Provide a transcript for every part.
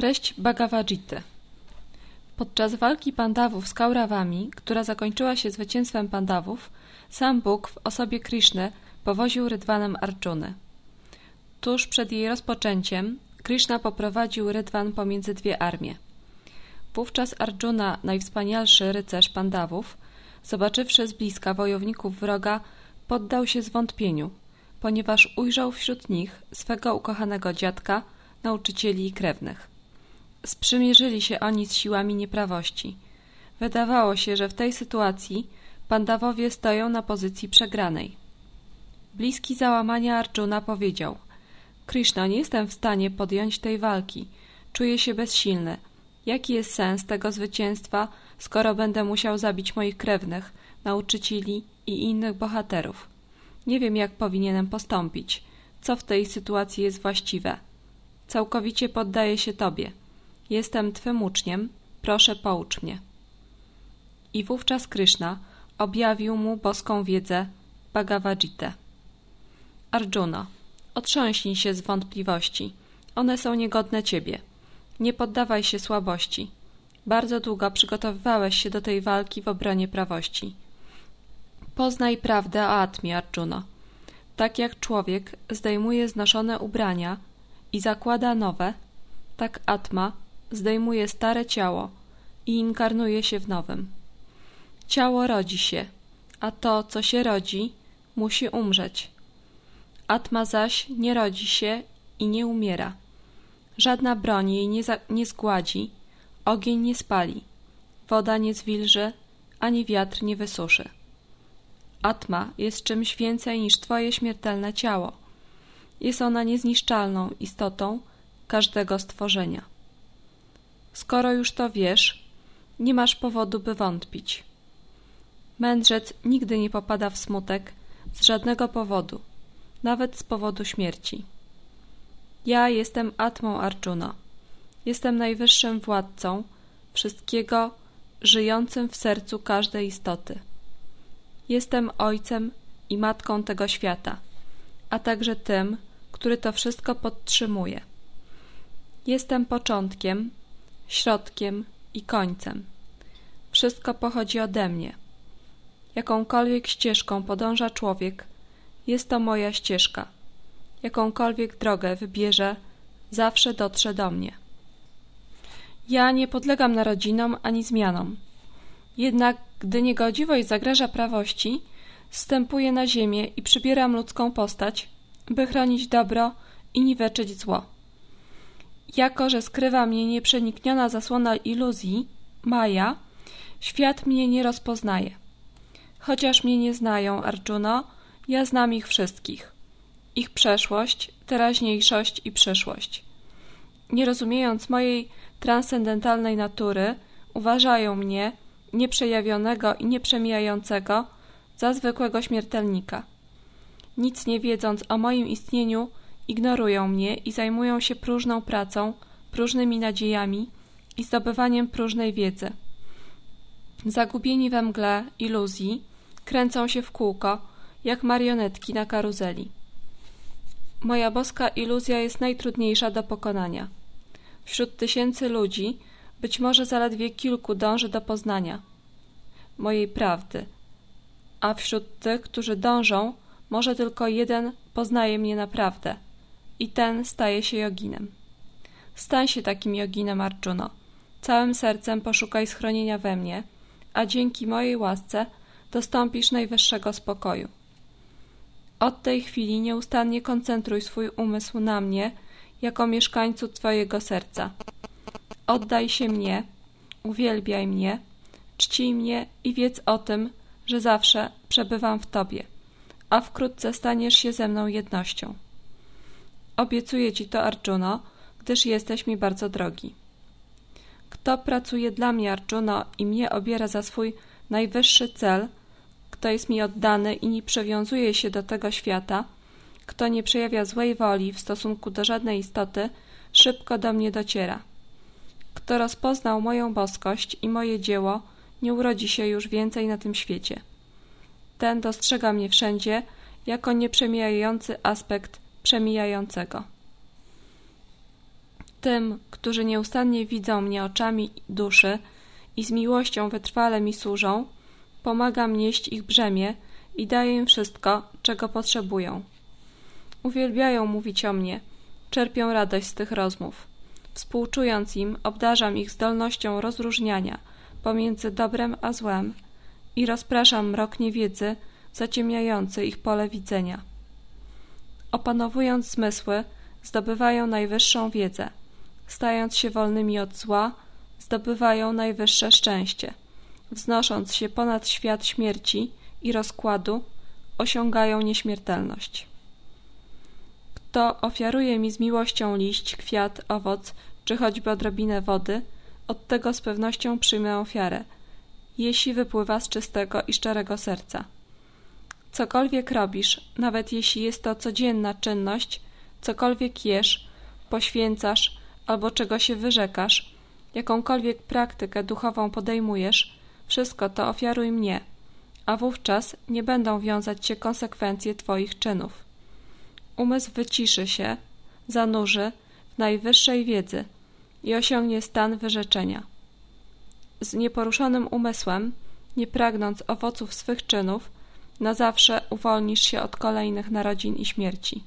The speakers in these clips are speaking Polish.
Treść Bhagavad Gity. Podczas walki Pandawów z Kaurawami, która zakończyła się zwycięstwem Pandawów, sam Bóg w osobie Krishny powoził rydwanem Arjuny. Tuż przed jej rozpoczęciem Krishna poprowadził rydwan pomiędzy dwie armie. Wówczas Arjuna, najwspanialszy rycerz Pandawów, zobaczywszy z bliska wojowników wroga, poddał się zwątpieniu, ponieważ ujrzał wśród nich swego ukochanego dziadka, nauczycieli i krewnych. Sprzymierzyli się oni z siłami nieprawości. Wydawało się, że w tej sytuacji Pandawowie stoją na pozycji przegranej. Bliski załamania Arjuna powiedział: Krishna, nie jestem w stanie podjąć tej walki. Czuję się bezsilny. Jaki jest sens tego zwycięstwa, skoro będę musiał zabić moich krewnych, nauczycieli i innych bohaterów? Nie wiem, jak powinienem postąpić. Co w tej sytuacji jest właściwe? Całkowicie poddaję się Tobie. Jestem Twym uczniem, proszę poucz mnie. I wówczas Krishna objawił mu boską wiedzę Bhagavad Gitę. Arjuno, otrząśnij się z wątpliwości. One są niegodne Ciebie. Nie poddawaj się słabości. Bardzo długo przygotowywałeś się do tej walki w obronie prawości. Poznaj prawdę o Atmie, Arjuno. Tak jak człowiek zdejmuje znoszone ubrania i zakłada nowe, tak Atma zdejmuje stare ciało i inkarnuje się w nowym. Ciało rodzi się, a to, co się rodzi, musi umrzeć. Atma zaś nie rodzi się i nie umiera. Żadna broń jej nie zgładzi, ogień nie spali, woda nie zwilży, ani wiatr nie wysuszy. Atma jest czymś więcej niż Twoje śmiertelne ciało. Jest ona niezniszczalną istotą każdego stworzenia. Skoro już to wiesz, nie masz powodu, by wątpić. Mędrzec nigdy nie popada w smutek z żadnego powodu, nawet z powodu śmierci. Ja jestem Atmą Arjuna. Jestem najwyższym władcą wszystkiego żyjącym w sercu każdej istoty. Jestem ojcem i matką tego świata, a także tym, który to wszystko podtrzymuje. Jestem początkiem, środkiem i końcem. Wszystko pochodzi ode mnie. Jakąkolwiek ścieżką podąża człowiek, jest to moja ścieżka. Jakąkolwiek drogę wybierze, zawsze dotrze do mnie. Ja nie podlegam narodzinom ani zmianom. Jednak gdy niegodziwość zagraża prawości, zstępuję na ziemię i przybieram ludzką postać, by chronić dobro i niweczyć zło. Jako że skrywa mnie nieprzenikniona zasłona iluzji, Maja, świat mnie nie rozpoznaje. Chociaż mnie nie znają, Arjuno, ja znam ich wszystkich. Ich przeszłość, teraźniejszość i przyszłość. Nie rozumiejąc mojej transcendentalnej natury, uważają mnie, nieprzejawionego i nieprzemijającego, za zwykłego śmiertelnika. Nic nie wiedząc o moim istnieniu, ignorują mnie i zajmują się próżną pracą, próżnymi nadziejami i zdobywaniem próżnej wiedzy. Zagubieni we mgle iluzji, kręcą się w kółko, jak marionetki na karuzeli. Moja boska iluzja jest najtrudniejsza do pokonania. Wśród tysięcy ludzi być może zaledwie kilku dąży do poznania mojej prawdy, a wśród tych, którzy dążą, może tylko jeden poznaje mnie naprawdę i ten staje się joginem. Stań się takim joginem, Arjuno. Całym sercem poszukaj schronienia we mnie, a dzięki mojej łasce dostąpisz najwyższego spokoju. Od tej chwili nieustannie koncentruj swój umysł na mnie jako mieszkańcu Twojego serca. Oddaj się mnie, uwielbiaj mnie, czcij mnie i wiedz o tym, że zawsze przebywam w Tobie, a wkrótce staniesz się ze mną jednością. Obiecuję Ci to, Arjuno, gdyż jesteś mi bardzo drogi. Kto pracuje dla mnie, Arjuno, i mnie obiera za swój najwyższy cel, kto jest mi oddany i nie przywiązuje się do tego świata, kto nie przejawia złej woli w stosunku do żadnej istoty, szybko do mnie dociera. Kto rozpoznał moją boskość i moje dzieło, nie urodzi się już więcej na tym świecie. Ten dostrzega mnie wszędzie jako nieprzemijający aspekt przemijającego. tym, którzy nieustannie widzą mnie oczami duszy i z miłością wytrwale mi służą, pomagam nieść ich brzemię i daję im wszystko, czego potrzebują. Uwielbiają mówić o mnie, czerpią radość z tych rozmów. Współczując im, obdarzam ich zdolnością rozróżniania pomiędzy dobrem a złem i rozpraszam mrok niewiedzy zaciemniający ich pole widzenia. Opanowując zmysły, zdobywają najwyższą wiedzę. Stając się wolnymi od zła, zdobywają najwyższe szczęście. Wznosząc się ponad świat śmierci i rozkładu, osiągają nieśmiertelność. Kto ofiaruje mi z miłością liść, kwiat, owoc, czy choćby odrobinę wody, od tego z pewnością przyjmę ofiarę, jeśli wypływa z czystego i szczerego serca. Cokolwiek robisz, nawet jeśli jest to codzienna czynność, cokolwiek jesz, poświęcasz albo czego się wyrzekasz, jakąkolwiek praktykę duchową podejmujesz, wszystko to ofiaruj mnie, a wówczas nie będą wiązać się konsekwencje twoich czynów. Umysł wyciszy się, zanurzy w najwyższej wiedzy i osiągnie stan wyrzeczenia. Z nieporuszonym umysłem, nie pragnąc owoców swych czynów, na zawsze uwolnisz się od kolejnych narodzin i śmierci.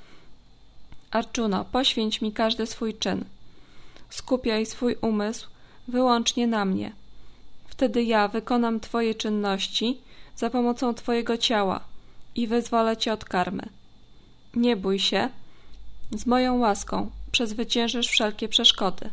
Arjuno, poświęć mi każdy swój czyn. Skupiaj swój umysł wyłącznie na mnie. Wtedy ja wykonam twoje czynności za pomocą twojego ciała i wyzwolę cię od karmy. Nie bój się, z moją łaską przezwyciężysz wszelkie przeszkody.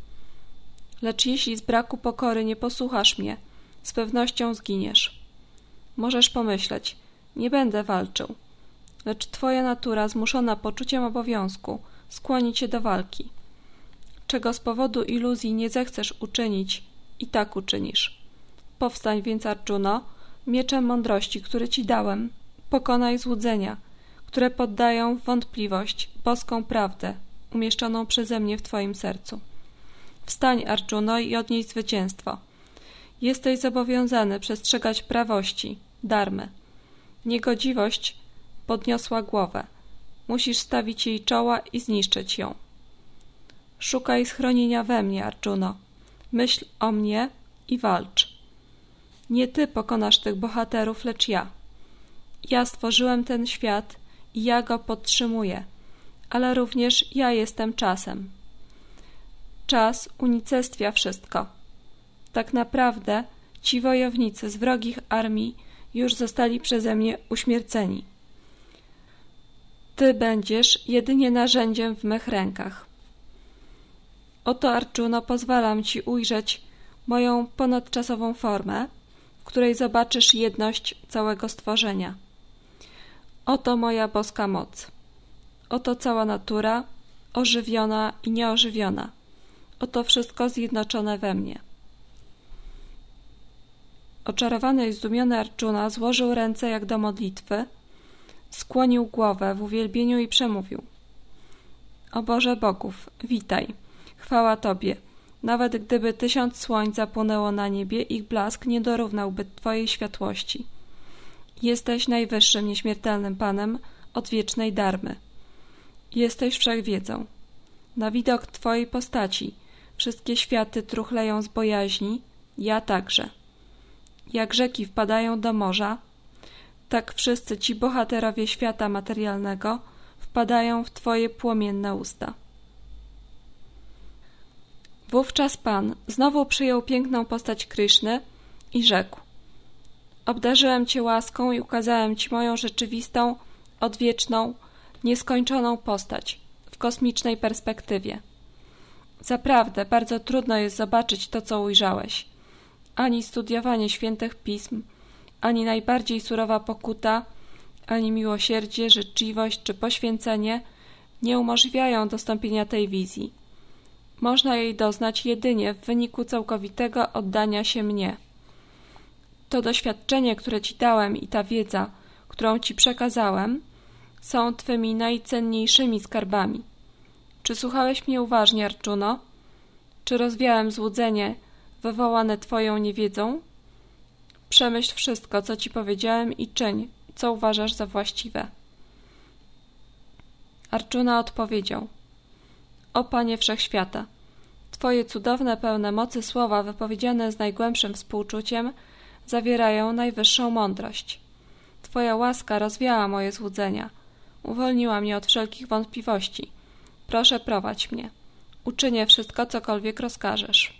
Lecz jeśli z braku pokory nie posłuchasz mnie, z pewnością zginiesz. Możesz pomyśleć, nie będę walczył, lecz twoja natura zmuszona poczuciem obowiązku skłoni cię do walki. Czego z powodu iluzji nie zechcesz uczynić, i tak uczynisz. Powstań więc, Arjuno, mieczem mądrości, który ci dałem, pokonaj złudzenia, które poddają w wątpliwość boską prawdę, umieszczoną przeze mnie w twoim sercu. Wstań, Arjuno, i odnieś zwycięstwo. Jesteś zobowiązany przestrzegać prawości, dharmy. Niegodziwość podniosła głowę. Musisz stawić jej czoła i zniszczyć ją. Szukaj schronienia we mnie, Arjuno. Myśl o mnie i walcz. Nie ty pokonasz tych bohaterów, lecz ja. Ja stworzyłem ten świat i ja go podtrzymuję, ale również ja jestem czasem. Czas unicestwia wszystko. Tak naprawdę ci wojownicy z wrogich armii już zostali przeze mnie uśmierceni. Ty będziesz jedynie narzędziem w mych rękach. Oto, Arjuno, pozwalam ci ujrzeć moją ponadczasową formę, w której zobaczysz jedność całego stworzenia. Oto moja boska moc. Oto cała natura, ożywiona i nieożywiona. Oto wszystko zjednoczone we mnie. Oczarowany i zdumiony Arjuna złożył ręce jak do modlitwy, skłonił głowę w uwielbieniu i przemówił. O Boże Bogów, witaj, chwała Tobie. Nawet gdyby 1000 słońc zapłonęło na niebie, ich blask nie dorównałby Twojej światłości. Jesteś najwyższym, nieśmiertelnym Panem od wiecznej dharmy. Jesteś wszechwiedzą. Na widok Twojej postaci wszystkie światy truchleją z bojaźni, ja także. Jak rzeki wpadają do morza, tak wszyscy ci bohaterowie świata materialnego wpadają w Twoje płomienne usta. Wówczas Pan znowu przyjął piękną postać Kryszny i rzekł: obdarzyłem Cię łaską i ukazałem Ci moją rzeczywistą, odwieczną, nieskończoną postać w kosmicznej perspektywie. Zaprawdę bardzo trudno jest zobaczyć to, co ujrzałeś. Ani studiowanie świętych pism, ani najbardziej surowa pokuta, ani miłosierdzie, życzliwość czy poświęcenie nie umożliwiają dostąpienia tej wizji. Można jej doznać jedynie w wyniku całkowitego oddania się mnie. To doświadczenie, które Ci dałem i ta wiedza, którą Ci przekazałem, są Twymi najcenniejszymi skarbami. Czy słuchałeś mnie uważnie, Arjuno? Czy rozwiałem złudzenie wywołane Twoją niewiedzą? Przemyśl wszystko, co Ci powiedziałem i czyń, co uważasz za właściwe. Arjuna odpowiedział: O Panie Wszechświata! Twoje cudowne, pełne mocy słowa, wypowiedziane z najgłębszym współczuciem, zawierają najwyższą mądrość. Twoja łaska rozwiała moje złudzenia, uwolniła mnie od wszelkich wątpliwości. Proszę, prowadź mnie. Uczynię wszystko, cokolwiek rozkażesz.